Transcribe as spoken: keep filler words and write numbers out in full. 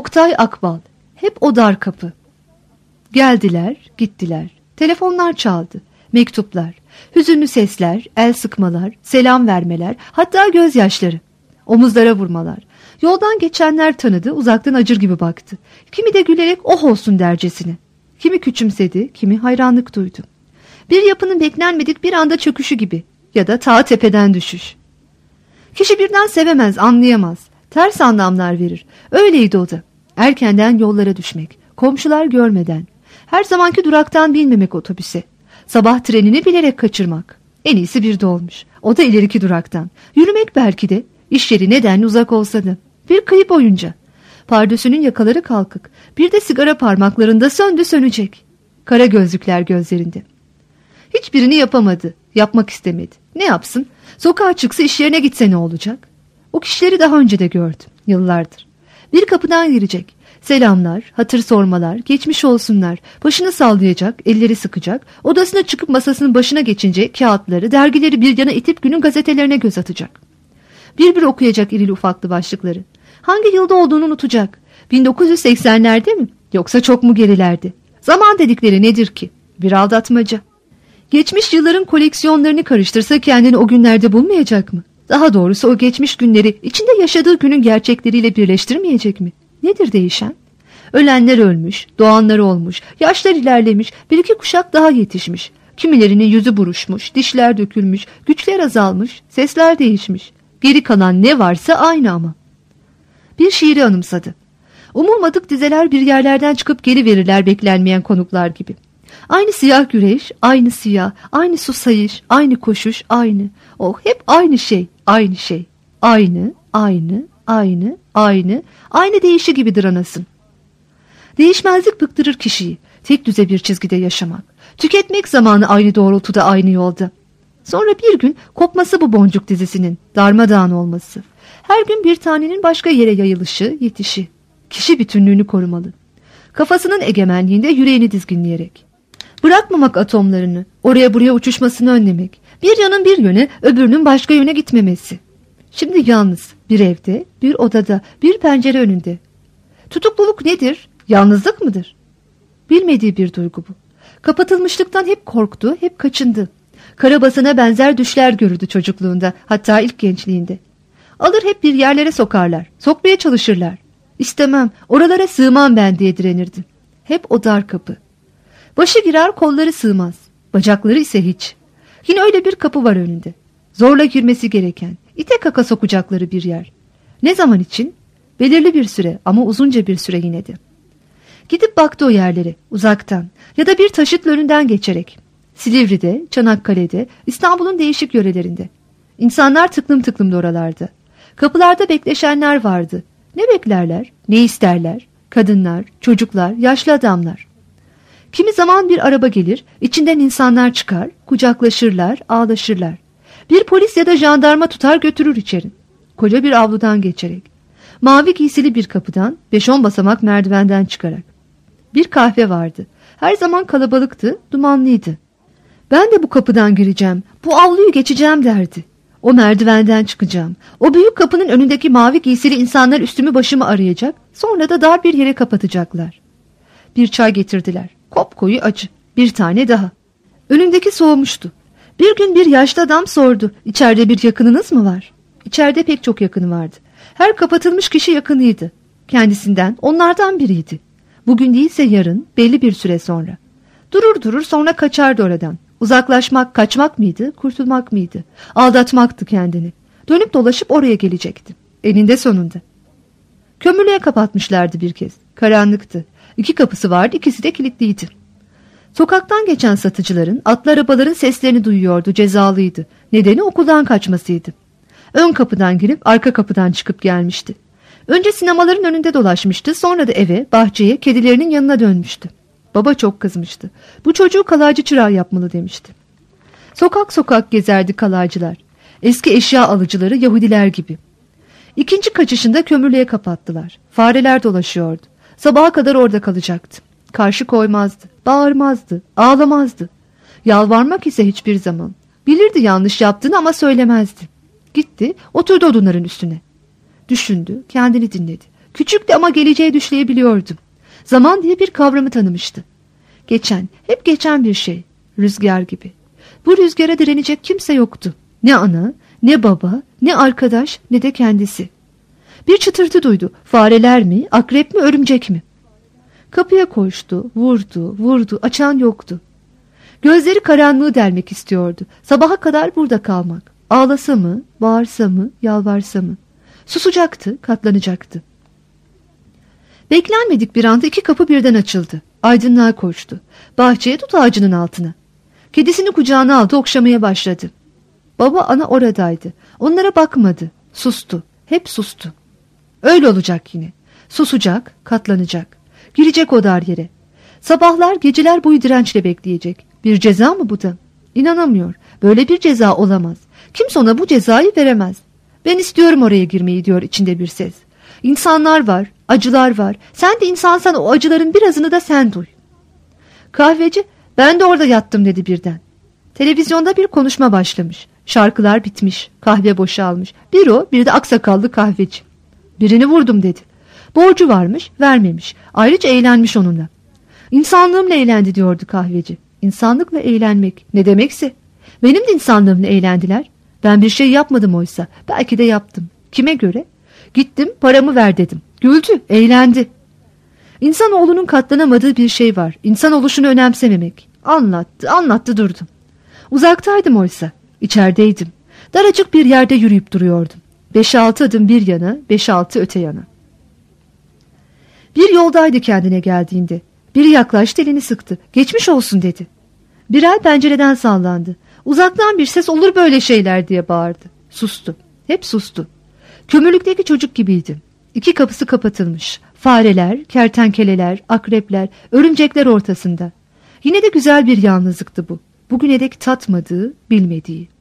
Oktay Akbal. Hep o dar kapı. Geldiler, gittiler. Telefonlar çaldı. Mektuplar, hüzünlü sesler, el sıkmalar, selam vermeler, hatta gözyaşları. Omuzlara vurmalar. Yoldan geçenler tanıdı, uzaktan acır gibi baktı. Kimi de gülerek oh olsun dercesine. Kimi küçümsedi, kimi hayranlık duydu. Bir yapının beklenmedik bir anda çöküşü gibi ya da ta tepeden düşüş. Kişi birden sevemez, anlayamaz. Ters anlamlar verir. Öyleydi o da. Erkenden yollara düşmek, komşular görmeden, her zamanki duraktan binmemek otobüse, sabah trenini bilerek kaçırmak. En iyisi bir dolmuş. O da ileriki duraktan. Yürümek belki de, iş yeri nedenli uzak olsa da. Bir kıyı boyunca. Pardösünün yakaları kalkık. Bir de sigara parmaklarında söndü sönecek. Kara gözlükler gözlerinde. Hiçbirini yapamadı. Yapmak istemedi. Ne yapsın? Sokağa çıksa iş yerine gitse ne olacak? O kişileri daha önce de gördüm. Yıllardır. Bir kapıdan girecek. Selamlar, hatır sormalar, geçmiş olsunlar. Başını sallayacak, elleri sıkacak. Odasına çıkıp masasının başına geçince kağıtları, dergileri bir yana itip günün gazetelerine göz atacak. Bir bir okuyacak irili ufaklı başlıkları. Hangi yılda olduğunu unutacak. bin dokuz yüz seksenlerde mi? Yoksa çok mu gerilerde? Zaman dedikleri nedir ki? Bir aldatmaca. Geçmiş yılların koleksiyonlarını karıştırsa kendini o günlerde bulmayacak mı? Daha doğrusu o geçmiş günleri içinde yaşadığı günün gerçekleriyle birleştirmeyecek mi? Nedir değişen? Ölenler ölmüş, doğanlar olmuş, yaşlar ilerlemiş, bir iki kuşak daha yetişmiş. Kimilerinin yüzü buruşmuş, dişler dökülmüş, güçler azalmış, sesler değişmiş. Geri kalan ne varsa aynı ama. Bir şiiri anımsadı. Umulmadık dizeler bir yerlerden çıkıp geliverirler beklenmeyen konuklar gibi. Aynı siyah güreş, aynı siyah, aynı susayış, aynı koşuş, aynı. Oh, hep aynı şey, aynı şey. Aynı, aynı, aynı, aynı, aynı değişi gibidir anasın. Değişmezlik bıktırır kişiyi. Tek düze bir çizgide yaşamak. Tüketmek zamanı aynı doğrultuda, aynı yolda. Sonra bir gün kopması bu boncuk dizisinin, darmadağın olması. Her gün bir tanenin başka yere yayılışı, yetişi. Kişi bütünlüğünü korumalı. Kafasının egemenliğinde yüreğini dizginleyerek. Bırakmamak atomlarını, oraya buraya uçuşmasını önlemek. Bir yanın bir yöne, öbürünün başka yöne gitmemesi. Şimdi yalnız, bir evde, bir odada, bir pencere önünde. Tutukluluk nedir? Yalnızlık mıdır? Bilmediği bir duygu bu. Kapatılmışlıktan hep korktu, hep kaçındı. Karabasan'a benzer düşler görürdü çocukluğunda, hatta ilk gençliğinde. Alır hep bir yerlere sokarlar, sokmaya çalışırlar. İstemem, oralara sığmam ben diye direnirdi. Hep o dar kapı. Başı girer, kolları sığmaz. Bacakları ise hiç. Yine öyle bir kapı var önünde. Zorla girmesi gereken, ite kaka sokacakları bir yer. Ne zaman için? Belirli bir süre ama uzunca bir süre yine de. Gidip baktı o yerlere, uzaktan ya da bir taşıtlı önünden geçerek. Silivri'de, Çanakkale'de, İstanbul'un değişik yörelerinde. İnsanlar tıklım tıklımdı oralarda. Kapılarda bekleşenler vardı. Ne beklerler, ne isterler? Kadınlar, çocuklar, yaşlı adamlar. Kimi zaman bir araba gelir, içinden insanlar çıkar, kucaklaşırlar, ağlaşırlar. Bir polis ya da jandarma tutar götürür içeri. Koca bir avludan geçerek. Mavi giysili bir kapıdan, beş on basamak merdivenden çıkarak. Bir kahve vardı. Her zaman kalabalıktı, dumanlıydı. Ben de bu kapıdan gireceğim, bu avluyu geçeceğim derdi. O merdivenden çıkacağım. O büyük kapının önündeki mavi giysili insanlar üstümü başımı arayacak, sonra da dar bir yere kapatacaklar. Bir çay getirdiler. Kopkoyu acı. Bir tane daha. Önündeki soğumuştu. Bir gün bir yaşlı adam sordu. İçeride bir yakınınız mı var? İçeride pek çok yakını vardı. Her kapatılmış kişi yakınıydı. Kendisinden, onlardan biriydi. Bugün değilse yarın, belli bir süre sonra. Durur durur sonra kaçardı oradan. Uzaklaşmak, kaçmak mıydı, kurtulmak mıydı? Aldatmaktı kendini. Dönüp dolaşıp oraya gelecekti. Eninde sonunda. Kömürlüğe kapatmışlardı bir kez. Karanlıktı. İki kapısı vardı, ikisi de kilitliydi. Sokaktan geçen satıcıların, atlı arabaların seslerini duyuyordu, cezalıydı. Nedeni okuldan kaçmasıydı. Ön kapıdan girip arka kapıdan çıkıp gelmişti. Önce sinemaların önünde dolaşmıştı, sonra da eve, bahçeye, kedilerinin yanına dönmüştü. Baba çok kızmıştı. Bu çocuğu kalaycı çırağı yapmalı demişti. Sokak sokak gezerdi kalaycılar. Eski eşya alıcıları Yahudiler gibi. İkinci kaçışında kömürlüğe kapattılar. Fareler dolaşıyordu. Sabaha kadar orada kalacaktı. Karşı koymazdı, bağırmazdı, ağlamazdı. Yalvarmak ise hiçbir zaman. Bilirdi yanlış yaptığını ama söylemezdi. Gitti, oturdu odunların üstüne. Düşündü, kendini dinledi. Küçüktü ama geleceğe düşleyebiliyordu. Zaman diye bir kavramı tanımıştı. Geçen, hep geçen bir şey. Rüzgar gibi. Bu rüzgara direnecek kimse yoktu. Ne ana, ne baba, ne arkadaş, ne de kendisi. Bir çıtırtı duydu. Fareler mi, akrep mi, örümcek mi? Kapıya koştu, vurdu, vurdu. Açan yoktu. Gözleri karanlığı delmek istiyordu. Sabaha kadar burada kalmak. Ağlasa mı, bağırsa mı, yalvarsa mı? Susacaktı, katlanacaktı. Beklenmedik bir anda iki kapı birden açıldı. Aydınlığa koştu. Bahçeye, tut ağacının altına. Kedisini kucağına aldı, okşamaya başladı. Baba ana oradaydı. Onlara bakmadı. Sustu. Hep sustu. Öyle olacak yine. Susacak, katlanacak. Girecek o dar yere. Sabahlar, geceler boyu dirençle bekleyecek. Bir ceza mı bu da? İnanamıyor. Böyle bir ceza olamaz. Kimse ona bu cezayı veremez. Ben istiyorum oraya girmeyi, diyor içinde bir ses. İnsanlar var, acılar var. Sen de insansan o acıların birazını da sen duy. Kahveci, ben de orada yattım dedi birden. Televizyonda bir konuşma başlamış. Şarkılar bitmiş, kahve boşalmış. Bir o, bir de aksakallı kahveci. Birini vurdum dedi. Borcu varmış, vermemiş. Ayrıca eğlenmiş onunla. İnsanlığımla eğlendi diyordu kahveci. İnsanlıkla eğlenmek ne demekse. Benim de insanlığımla eğlendiler. Ben bir şey yapmadım oysa. Belki de yaptım. Kime göre? Gittim, paramı ver dedim. Güldü, eğlendi. İnsanoğlunun katlanamadığı bir şey var. İnsan oluşunu önemsememek. Anlattı, anlattı durdum. Uzaktaydım oysa. İçerideydim. Daracık bir yerde yürüyüp duruyordum. Beş altı adım bir yana, beş altı öte yana. Bir yoldaydı kendine geldiğinde. Biri yaklaştı, elini sıktı. Geçmiş olsun dedi. Bir el pencereden sallandı. Uzaktan bir ses, olur böyle şeyler diye bağırdı. Sustu. Hep sustu. Kömürlükteki çocuk gibiydi. İki kapısı kapatılmış. Fareler, kertenkeleler, akrepler, örümcekler ortasında. Yine de güzel bir yalnızlıktı bu. Bugüne dek tatmadığı, bilmediği.